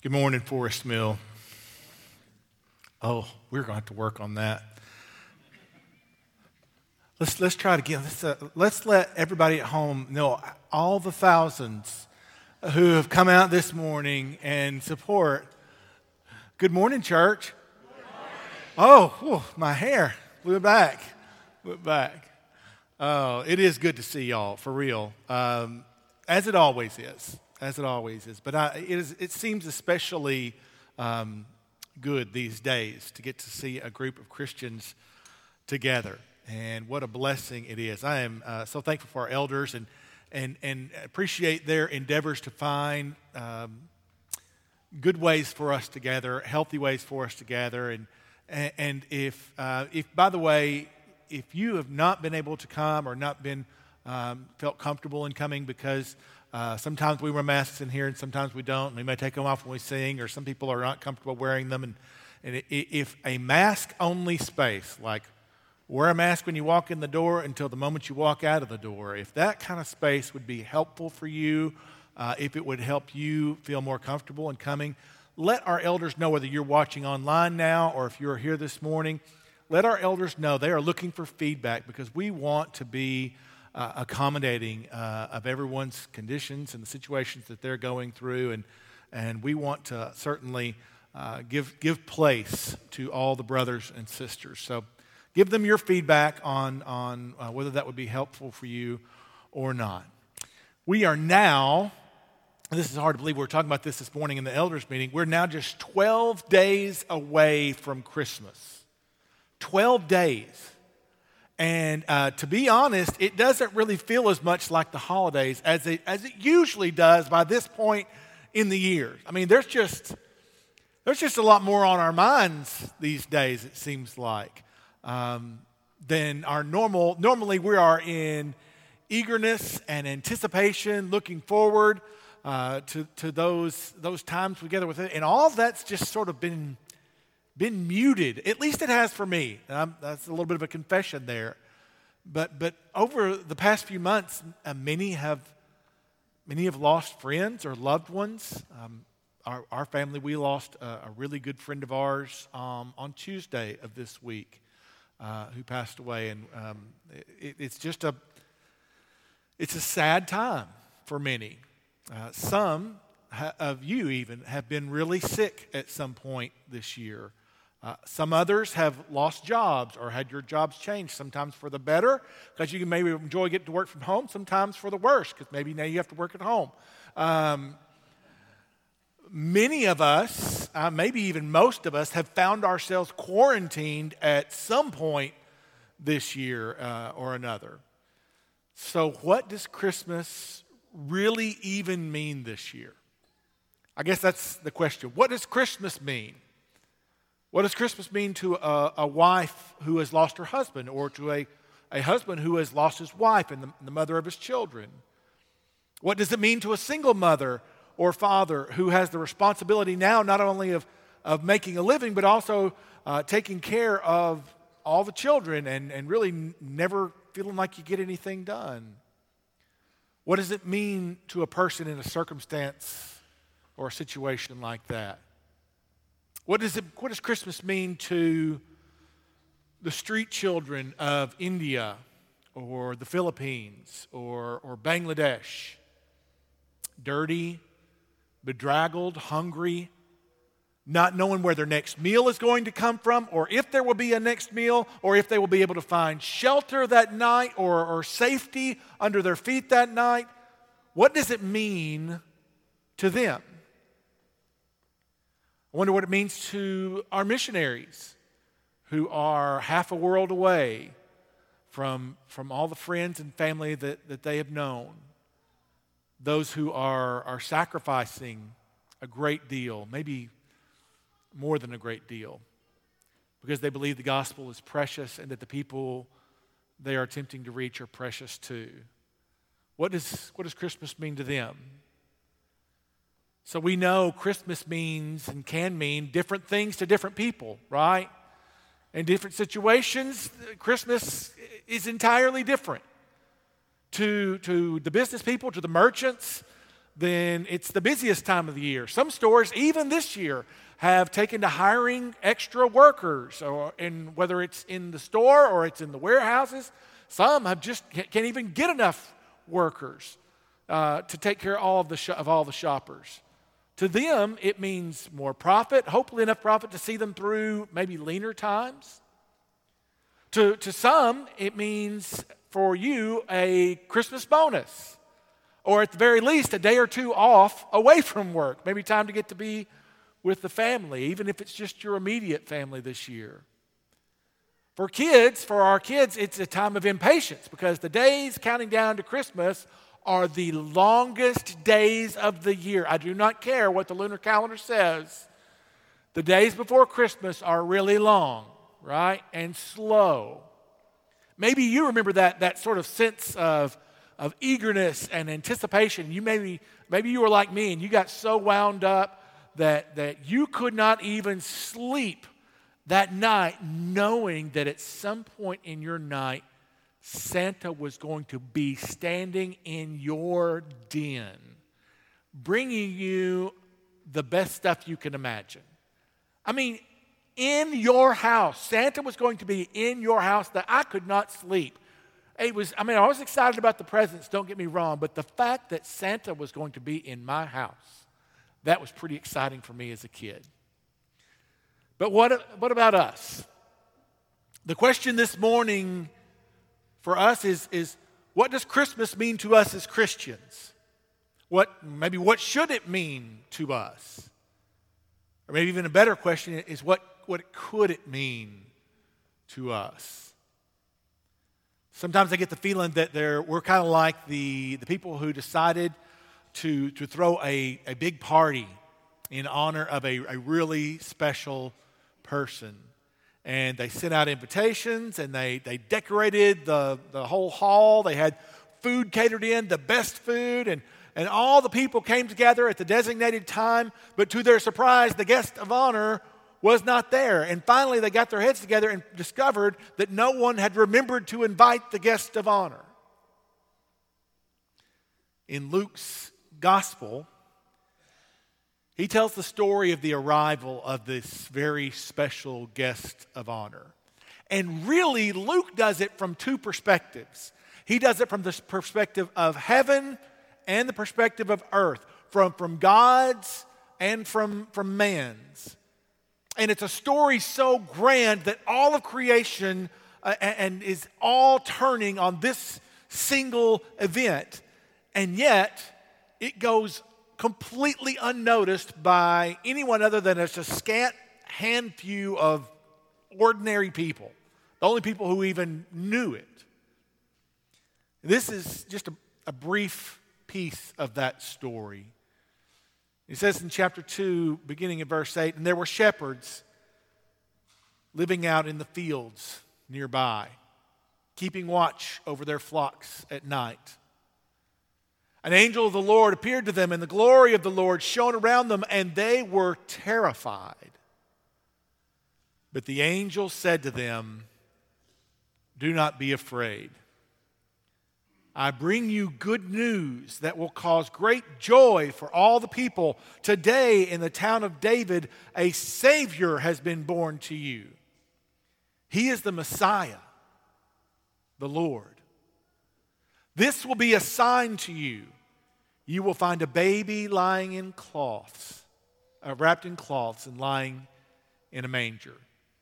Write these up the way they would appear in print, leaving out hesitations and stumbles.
Good morning, Forest Mill. Oh, we're going to have to work on that. Let's try it again. Let's let everybody at home know, all the thousands who have come out this morning and support. Good morning, church. Good morning. Oh, my hair blew back. Oh, it is good to see y'all, for real, as it always is. But it seems especially good these days to get to see a group of Christians together. And what a blessing it is. I am so thankful for our elders and appreciate their endeavors to find good ways for us to gather, healthy ways for us to gather. And if by the way, if you have not been able to come or not been felt comfortable in coming because sometimes we wear masks in here and sometimes we don't, and we may take them off when we sing, or some people are not comfortable wearing them. And if a mask-only space, like wear a mask when you walk in the door until the moment you walk out of the door, if that kind of space would be helpful for you, if it would help you feel more comfortable in coming, let our elders know, whether you're watching online now or if you're here this morning, let our elders know. They are looking for feedback because we want to be accommodating of everyone's conditions and the situations that they're going through, and we want to certainly give place to all the brothers and sisters. So give them your feedback on whether that would be helpful for you or not. We are now, and this is hard to believe, we were talking about this morning in the elders meeting, we're now just 12 days away from Christmas. 12 days. And to be honest, it doesn't really feel as much like the holidays as it usually does by this point in the year. I mean, there's just a lot more on our minds these days, it seems like, than our normal. Normally, we are in eagerness and anticipation, looking forward to those times together with it, and all of that's just sort of been muted. At least it has for me. That's a little bit of a confession there. But over the past few months, many have lost friends or loved ones. Our family, we lost a really good friend of ours on Tuesday of this week, who passed away, and it's a sad time for many. Some of you even have been really sick at some point this year. Some others have lost jobs or had your jobs changed, sometimes for the better, because you can maybe enjoy getting to work from home, sometimes for the worse, because maybe now you have to work at home. Many of us, maybe even most of us, have found ourselves quarantined at some point this year or another. So what does Christmas really even mean this year? I guess that's the question. What does Christmas mean? What does Christmas mean to a wife who has lost her husband, or to a husband who has lost his wife and the mother of his children? What does it mean to a single mother or father who has the responsibility now not only of making a living, but also taking care of all the children and really never feeling like you get anything done? What does it mean to a person in a circumstance or a situation like that? What does Christmas mean to the street children of India or the Philippines or Bangladesh? Dirty, bedraggled, hungry, not knowing where their next meal is going to come from, or if there will be a next meal, or if they will be able to find shelter that night or safety under their feet that night. What does it mean to them? I wonder what it means to our missionaries who are half a world away from all the friends and family that they have known. Those who are sacrificing a great deal, maybe more than a great deal, because they believe the gospel is precious and that the people they are attempting to reach are precious too. What does Christmas mean to them? So we know Christmas means and can mean different things to different people, right? In different situations, Christmas is entirely different. To the business people, to the merchants, then it's the busiest time of the year. Some stores, even this year, have taken to hiring extra workers, whether it's in the store or it's in the warehouses. Some have just can't even get enough workers to take care of all the shoppers. To them, it means more profit, hopefully enough profit to see them through maybe leaner times. To some, it means for you a Christmas bonus, or at the very least a day or two off away from work, maybe time to get to be with the family, even if it's just your immediate family this year. For our kids, it's a time of impatience because the days counting down to Christmas are the longest days of the year. I do not care what the lunar calendar says. The days before Christmas are really long, right? And slow. Maybe you remember that sort of sense of eagerness and anticipation. Maybe you were like me and you got so wound up that you could not even sleep that night knowing that at some point in your night Santa was going to be standing in your den, bringing you the best stuff you can imagine. I mean, in your house. Santa was going to be in your house that I could not sleep. I was excited about the presents, don't get me wrong, but the fact that Santa was going to be in my house, that was pretty exciting for me as a kid. But what about us? The question this morning for us is what does Christmas mean to us as Christians? What should it mean to us? Or maybe even a better question is what could it mean to us? Sometimes I get the feeling that we're kind of like the people who decided to throw a big party in honor of a really special person. And they sent out invitations and they decorated the whole hall. They had food catered in, the best food, and all the people came together at the designated time. But to their surprise, the guest of honor was not there. And finally, they got their heads together and discovered that no one had remembered to invite the guest of honor. In Luke's gospel, he tells the story of the arrival of this very special guest of honor. And really, Luke does it from two perspectives. He does it from the perspective of heaven and the perspective of earth, from God's and from man's. And it's a story so grand that all of creation and is all turning on this single event. And yet, it goes completely unnoticed by anyone other than a scant handful of ordinary people, the only people who even knew it. This is just a brief piece of that story. It says in chapter 2, beginning in verse 8, and there were shepherds living out in the fields nearby, keeping watch over their flocks at night. An angel of the Lord appeared to them, and the glory of the Lord shone around them, and they were terrified. But the angel said to them, "Do not be afraid. I bring you good news that will cause great joy for all the people. Today in the town of David, a Savior has been born to you. He is the Messiah, the Lord. This will be a sign to you. You will find a baby lying in cloths, wrapped in cloths and lying in a manger."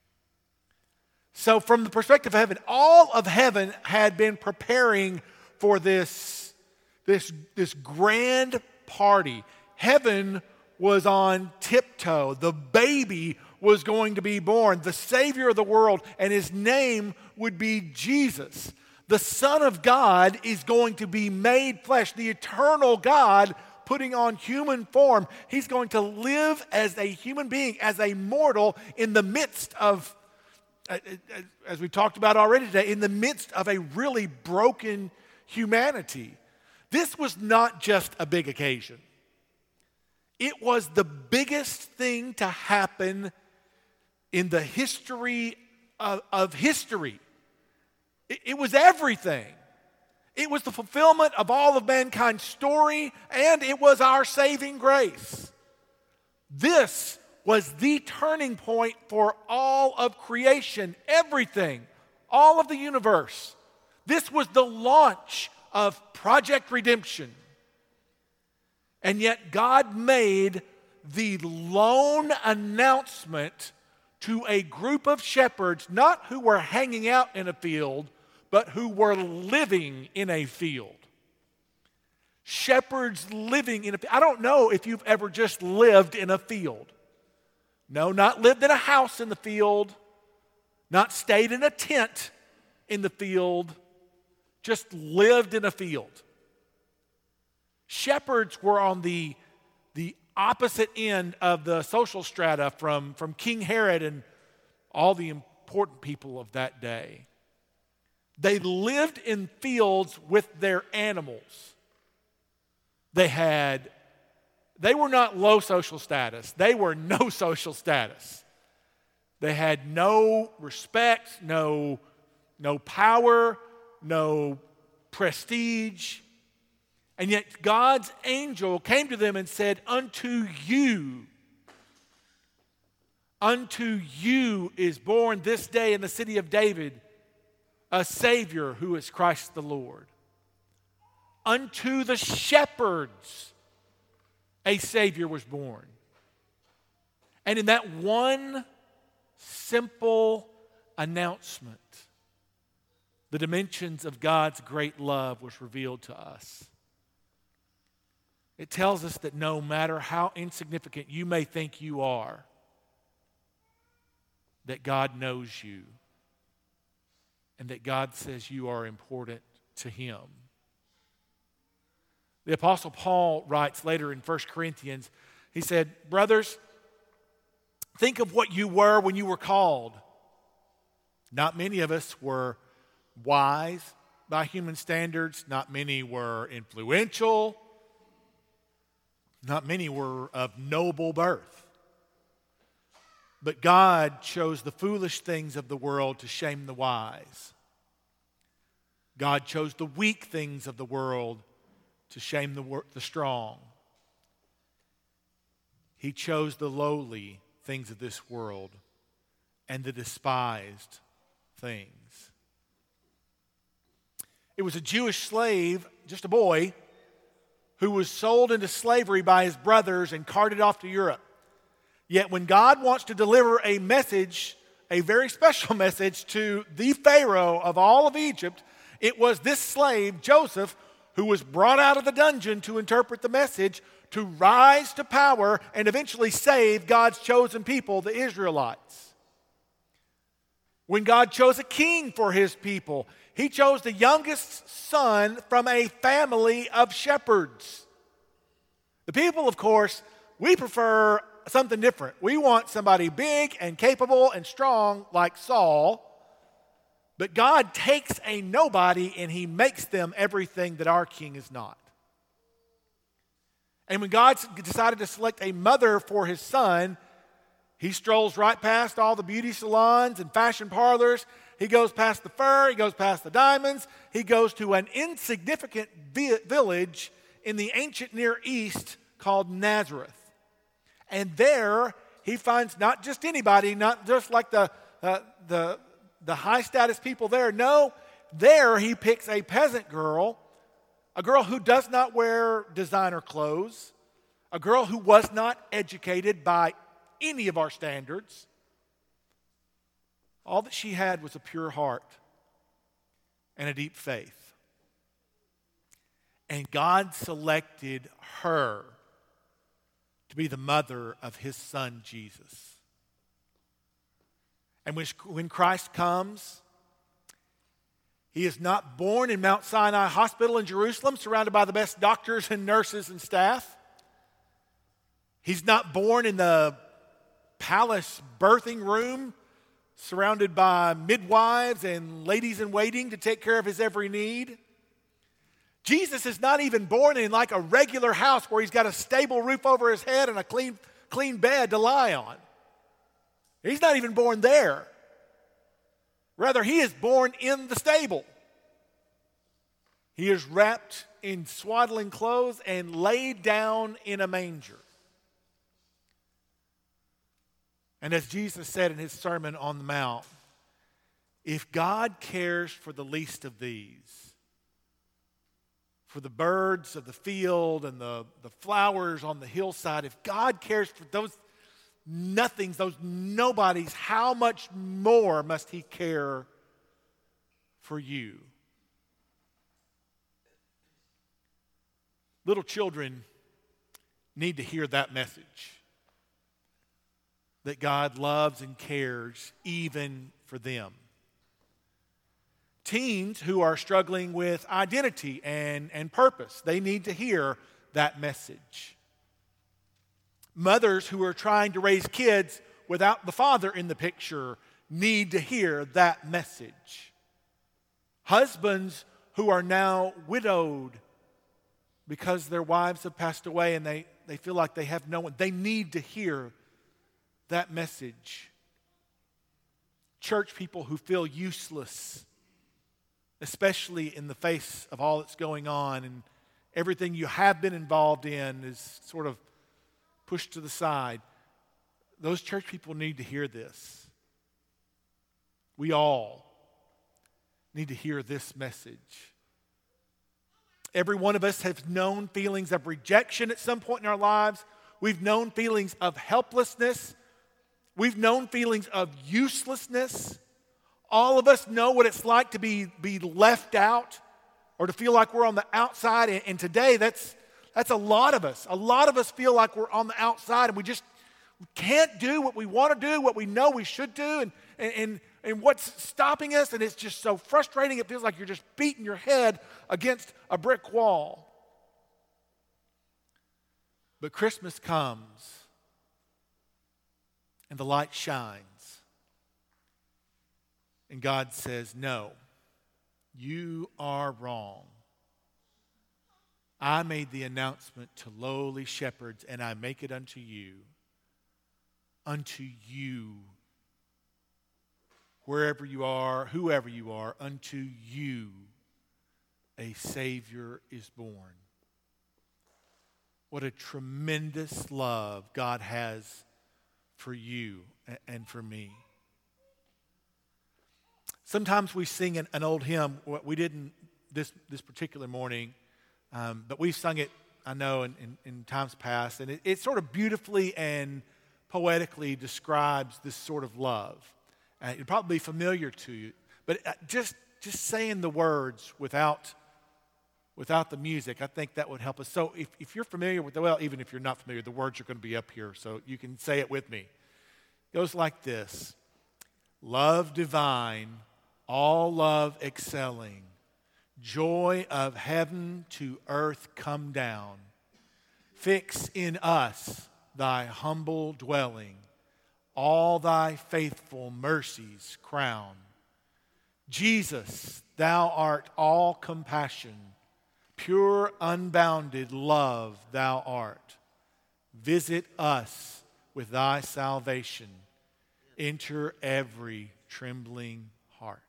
So from the perspective of heaven, all of heaven had been preparing for this grand party. Heaven was on tiptoe. The baby was going to be born, the Savior of the world, and his name would be Jesus. The Son of God is going to be made flesh, the eternal God putting on human form. He's going to live as a human being, as a mortal in the midst of, as we talked about already today, in the midst of a really broken humanity. This was not just a big occasion. It was the biggest thing to happen in the history of history. It was everything. It was the fulfillment of all of mankind's story, and it was our saving grace. This was the turning point for all of creation, everything, all of the universe. This was the launch of Project Redemption. And yet God made the lone announcement to a group of shepherds, not who were hanging out in a field, but who were living in a field. Shepherds living in a field. I don't know if you've ever just lived in a field. No, not lived in a house in the field, not stayed in a tent in the field, just lived in a field. Shepherds were on the opposite end of the social strata from King Herod and all the important people of that day. They lived in fields with their animals. They were not low social status. They were no social status. They had no respect, no power, no prestige. And yet God's angel came to them and said, unto you is born this day in the city of David a Savior who is Christ the Lord. Unto the shepherds a Savior was born. And in that one simple announcement, the dimensions of God's great love was revealed to us. It tells us that no matter how insignificant you may think you are, that God knows you and that God says you are important to Him. The Apostle Paul writes later in 1 Corinthians, he said, brothers, think of what you were when you were called. Not many of us were wise by human standards. Not many were influential. Not many were of noble birth. But God chose the foolish things of the world to shame the wise. God chose the weak things of the world to shame the strong. He chose the lowly things of this world and the despised things. It was a Jewish slave, just a boy, who was sold into slavery by his brothers and carted off to Europe. Yet when God wants to deliver a message, a very special message to the Pharaoh of all of Egypt, it was this slave, Joseph, who was brought out of the dungeon to interpret the message, to rise to power and eventually save God's chosen people, the Israelites. When God chose a king for His people, He chose the youngest son from a family of shepherds. The people, of course, we prefer something different. We want somebody big and capable and strong like Saul. But God takes a nobody and He makes them everything that our king is not. And when God decided to select a mother for His son, He strolls right past all the beauty salons and fashion parlors. He goes past the fur. He goes past the diamonds. He goes to an insignificant village in the ancient Near East called Nazareth. And there He finds not just anybody, not just like the high status people there. No, there He picks a peasant girl, a girl who does not wear designer clothes, a girl who was not educated by any of our standards. All that she had was a pure heart and a deep faith. And God selected her to be the mother of His son, Jesus. And when Christ comes, He is not born in Mount Sinai Hospital in Jerusalem, surrounded by the best doctors and nurses and staff. He's not born in the palace birthing room, surrounded by midwives and ladies in waiting to take care of His every need. Jesus is not even born in like a regular house where He's got a stable roof over His head and a clean bed to lie on. He's not even born there. Rather, He is born in the stable. He is wrapped in swaddling clothes and laid down in a manger. And as Jesus said in his Sermon on the Mount, if God cares for the least of these, for the birds of the field and the flowers on the hillside, if God cares for those nothings, those nobodies, how much more must he care for you? Little children need to hear that message, that God loves and cares even for them. Teens who are struggling with identity and purpose, they need to hear that message. Mothers who are trying to raise kids without the father in the picture need to hear that message. Husbands who are now widowed because their wives have passed away and they feel like they have no one, they need to hear that message. Church people who feel useless, especially in the face of all that's going on and everything you have been involved in is sort of pushed to the side. Those church people need to hear this. We all need to hear this message. Every one of us has known feelings of rejection at some point in our lives. We've known feelings of helplessness. We've known feelings of uselessness. All of us know what it's like to be left out or to feel like we're on the outside. And today, that's a lot of us. A lot of us feel like we're on the outside and we just can't do what we want to do, what we know we should do, and what's stopping us. And it's just so frustrating. It feels like you're just beating your head against a brick wall. But Christmas comes and the light shines. And God says, no, you are wrong. I made the announcement to lowly shepherds, and I make it unto you, wherever you are, whoever you are, unto you a Savior is born. What a tremendous love God has for you and for me. Sometimes we sing an old hymn. We didn't this particular morning, but we've sung it, I know, in times past. And it sort of beautifully and poetically describes this sort of love. It'd probably be familiar to you. But just saying the words without the music, I think that would help us. So if you're familiar with, well, even if you're not familiar, the words are going to be up here, so you can say it with me. It goes like this. Love divine, all love excelling, joy of heaven to earth come down. Fix in us thy humble dwelling, all thy faithful mercies crown. Jesus, thou art all compassion, pure unbounded love thou art. Visit us with thy salvation, enter every trembling heart.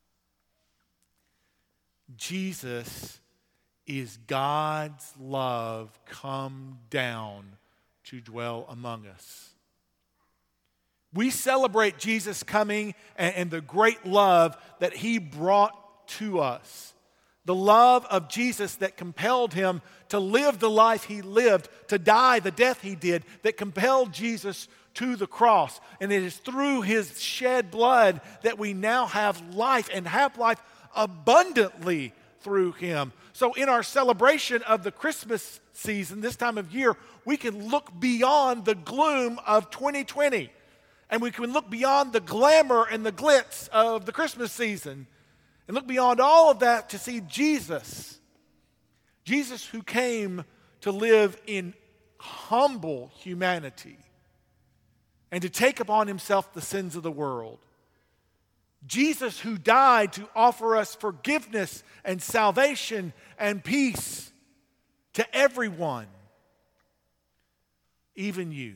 Jesus is God's love come down to dwell among us. We celebrate Jesus coming and the great love that he brought to us. The love of Jesus that compelled him to live the life he lived, to die the death he did, that compelled Jesus to the cross. And it is through his shed blood that we now have life and have life abundantly through him. So in our celebration of the Christmas season, this time of year, we can look beyond the gloom of 2020. And we can look beyond the glamour and the glitz of the Christmas season and look beyond all of that to see Jesus. Jesus who came to live in humble humanity and to take upon himself the sins of the world. Jesus who died to offer us forgiveness and salvation and peace to everyone, even you.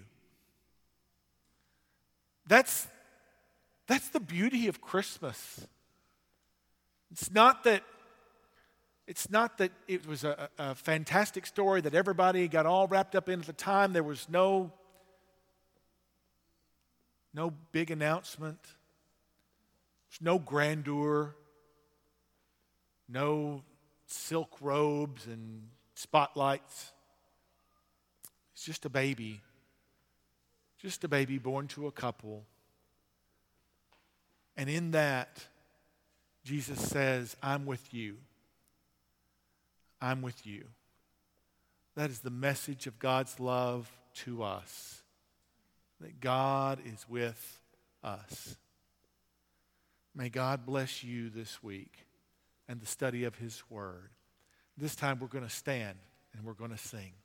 That's the beauty of Christmas. It's not that It's not that it was a fantastic story that everybody got all wrapped up in at the time. There was no big announcement. There's no grandeur. No silk robes and spotlights. It's just a baby. Just a baby born to a couple. And in that, Jesus says, I'm with you. I'm with you. That is the message of God's love to us. That God is with us. May God bless you this week and the study of His Word. This time we're going to stand and we're going to sing.